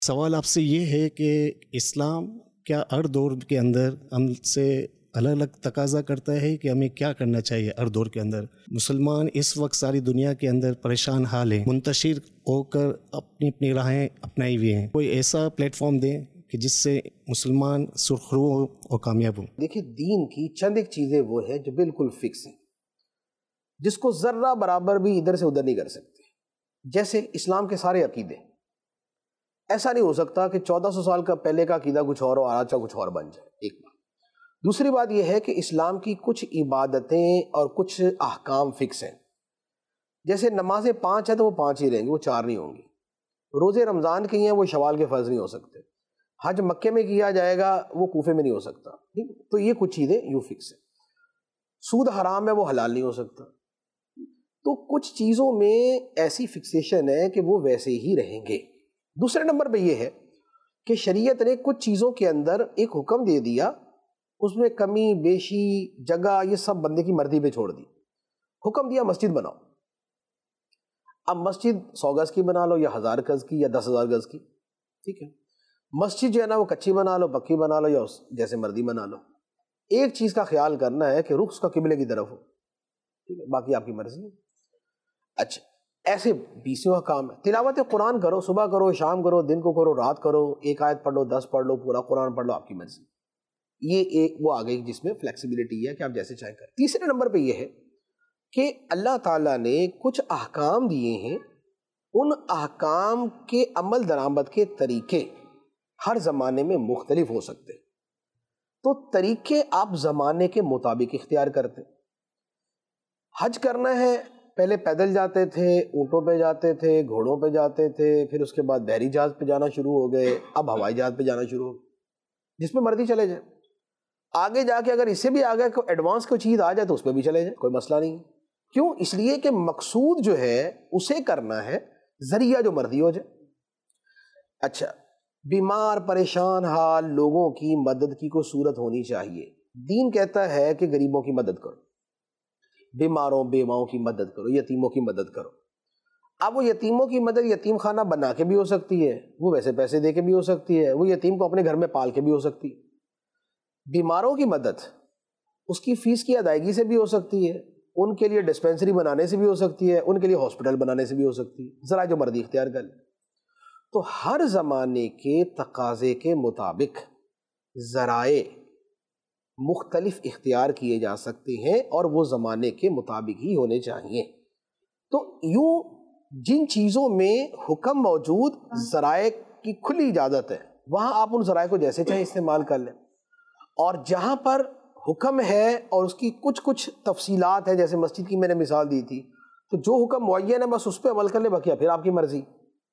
سوال آپ سے یہ ہے کہ اسلام کیا ہر دور کے اندر ہم سے الگ الگ تقاضا کرتا ہے کہ ہمیں کیا کرنا چاہیے ہر دور کے اندر؟ مسلمان اس وقت ساری دنیا کے اندر پریشان حال ہیں، منتشر ہو کر اپنی اپنی راہیں اپنائی ہوئی ہیں، کوئی ایسا پلیٹ فارم دیں کہ جس سے مسلمان سرخرو ہو اور کامیاب ہوں۔ دیکھیں، دین کی چند ایک چیزیں وہ ہیں جو بالکل فکس ہیں، جس کو ذرہ برابر بھی ادھر سے ادھر نہیں کر سکتے۔ جیسے اسلام کے سارے عقیدے، ایسا نہیں ہو سکتا کہ 1400 سال کا پہلے کا عقیدہ کچھ اور آج کا کچھ اور بن جائے، ایک بات۔ دوسری بات یہ ہے کہ اسلام کی کچھ عبادتیں اور کچھ احکام فکس ہیں، جیسے نمازیں 5 ہیں تو وہ 5 ہی رہیں گی، وہ 4 نہیں ہوں گی۔ روزے رمضان کے ہیں، وہ شوال کے فرض نہیں ہو سکتے۔ حج مکے میں کیا جائے گا، وہ کوفے میں نہیں ہو سکتا۔ تو یہ کچھ چیزیں یوں فکس ہیں۔ سود حرام ہے، وہ حلال نہیں ہو سکتا۔ تو کچھ چیزوں میں ایسی فکسیشن ہے کہ وہ ویسے ہی رہیں گے۔ دوسرے نمبر پہ یہ ہے کہ شریعت نے کچھ چیزوں کے اندر ایک حکم دے دیا، اس میں کمی بیشی جگہ یہ سب بندے کی مرضی پہ چھوڑ دی۔ حکم دیا مسجد بناؤ، اب مسجد 100 گز کی بنا لو یا 1000 گز کی یا 10,000 گز کی، ٹھیک ہے۔ مسجد جو ہے نا وہ کچی بنا لو، پکی بنا لو یا جیسے مرضی بنا لو۔ ایک چیز کا خیال کرنا ہے کہ رخ اس کا قبلے کی طرف ہو، ٹھیک ہے، باقی آپ کی مرضی ہے۔ اچھا، ایسے 20 کام ہے۔ تلاوت قرآن کرو، صبح کرو، شام کرو، دن کو کرو، رات کرو، 1 آیت پڑھ لو، 10 پڑھ لو، پورا قرآن پڑھ لو، آپ کی مرضی۔ یہ ایک وہ آ گئی جس میں فلیکسیبلٹی ہے کہ آپ جیسے چاہیں کریں۔ تیسرے نمبر پہ یہ ہے کہ اللہ تعالیٰ نے کچھ احکام دیے ہیں، ان احکام کے عمل درآمد کے طریقے ہر زمانے میں مختلف ہو سکتے ہیں، تو طریقے آپ زمانے کے مطابق اختیار کرتے۔ حج کرنا ہے، پہلے پیدل جاتے تھے، اونٹوں پہ جاتے تھے، گھوڑوں پہ جاتے تھے، پھر اس کے بعد بحری جہاز پہ جانا شروع ہو گئے، اب ہوائی جہاز پہ جانا شروع ہو گئے، جس پہ مرضی چلے جائیں۔ آگے جا کے اگر اس سے بھی آگے کوئی ایڈوانس کوئی چیز آ جائے تو اس پہ بھی چلے جائیں، کوئی مسئلہ نہیں۔ کیوں؟ اس لیے کہ مقصود جو ہے اسے کرنا ہے، ذریعہ جو مرضی ہو جائے۔ اچھا، بیمار پریشان حال لوگوں کی مدد کی کوئی صورت ہونی چاہیے۔ دین کہتا ہے کہ غریبوں کی مدد کرو، بیماروں بیواؤں کی مدد کرو، یتیموں کی مدد کرو۔ اب وہ یتیموں کی مدد یتیم خانہ بنا کے بھی ہو سکتی ہے، وہ ویسے پیسے دے کے بھی ہو سکتی ہے، وہ یتیم کو اپنے گھر میں پال کے بھی ہو سکتی ہے۔ بیماروں کی مدد اس کی فیس کی ادائیگی سے بھی ہو سکتی ہے، ان کے لیے ڈسپینسری بنانے سے بھی ہو سکتی ہے، ان کے لیے ہاسپٹل بنانے سے بھی ہو سکتی ہے، ذرا جو مرضی اختیار کر لیں۔ تو ہر زمانے کے تقاضے کے مطابق ذرائع مختلف اختیار کیے جا سکتے ہیں اور وہ زمانے کے مطابق ہی ہونے چاہیے۔ تو یوں جن چیزوں میں حکم موجود، ذرائع کی کھلی اجازت ہے، وہاں آپ ان ذرائع کو جیسے چاہیں استعمال کر لیں، اور جہاں پر حکم ہے اور اس کی کچھ تفصیلات ہیں، جیسے مسجد کی میں نے مثال دی تھی، تو جو حکم معین ہے بس اس پہ عمل کر لیں، باقی پھر آپ کی مرضی۔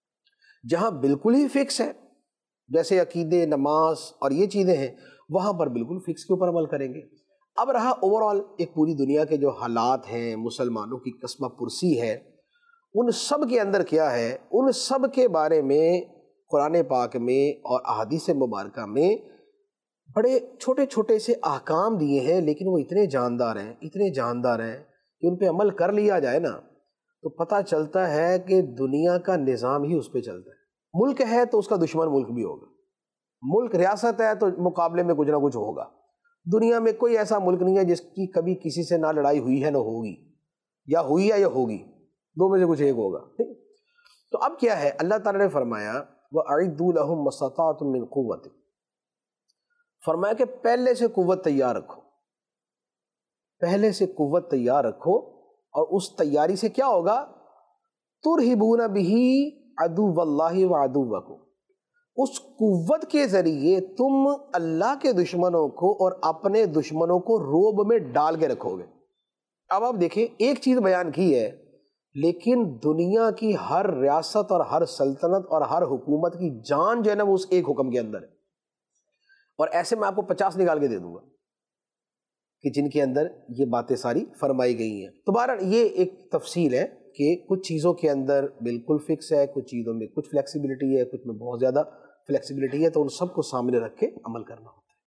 جہاں بالکل ہی فکس ہے، جیسے عقیدے، نماز اور یہ چیزیں ہیں، وہاں پر بالکل فکس کے اوپر عمل کریں گے۔ اب رہا اوورآل ایک پوری دنیا کے جو حالات ہیں، مسلمانوں کی قسمہ پرسی ہے، ان سب کے اندر کیا ہے، ان سب کے بارے میں قرآن پاک میں اور احادیث مبارکہ میں بڑے چھوٹے چھوٹے سے احکام دیے ہیں، لیکن وہ اتنے جاندار ہیں، اتنے جاندار ہیں کہ ان پہ عمل کر لیا جائے نا تو پتہ چلتا ہے کہ دنیا کا نظام ہی اس پہ چلتا ہے۔ ملک ہے تو اس کا دشمن ملک بھی ہوگا، ملک ریاست ہے تو مقابلے میں کچھ نہ کچھ ہوگا۔ دنیا میں کوئی ایسا ملک نہیں ہے جس کی کبھی کسی سے نہ لڑائی ہوئی ہے نہ ہوگی، یا ہوئی ہے یا ہوگی، دو میں سے کچھ ایک ہوگا۔ تو اب کیا ہے، اللہ تعالیٰ نے فرمایا وَأَعِدُّوا لَهُم مَّا اسْتَطَعْتُم مِّن قُوَّةٍ، فرمایا کہ پہلے سے قوت تیار رکھو، پہلے سے قوت تیار رکھو، اور اس تیاری سے کیا ہوگا، تُرْہِبُونَ بِهِ عَدُوَّ اللَّهِ وَعَدُوَّكُمْ، اس قوت کے ذریعے تم اللہ کے دشمنوں کو اور اپنے دشمنوں کو روب میں ڈال کے رکھو گے۔ اب آپ دیکھیں، ایک چیز بیان کی ہے، لیکن دنیا کی ہر ریاست اور ہر سلطنت اور ہر حکومت کی جان جو ہے نا وہ اس ایک حکم کے اندر ہے، اور ایسے میں آپ کو 50 نکال کے دے دوں گا کہ جن کے اندر یہ باتیں ساری فرمائی گئی ہیں۔ تو بہرحال یہ ایک تفصیل ہے کہ کچھ چیزوں کے اندر بالکل فکس ہے، کچھ چیزوں میں کچھ فلیکسیبلٹی ہے، کچھ میں بہت زیادہ فلیکسیبلٹی ہے، تو ان سب کو سامنے رکھ کے عمل کرنا ہوگا۔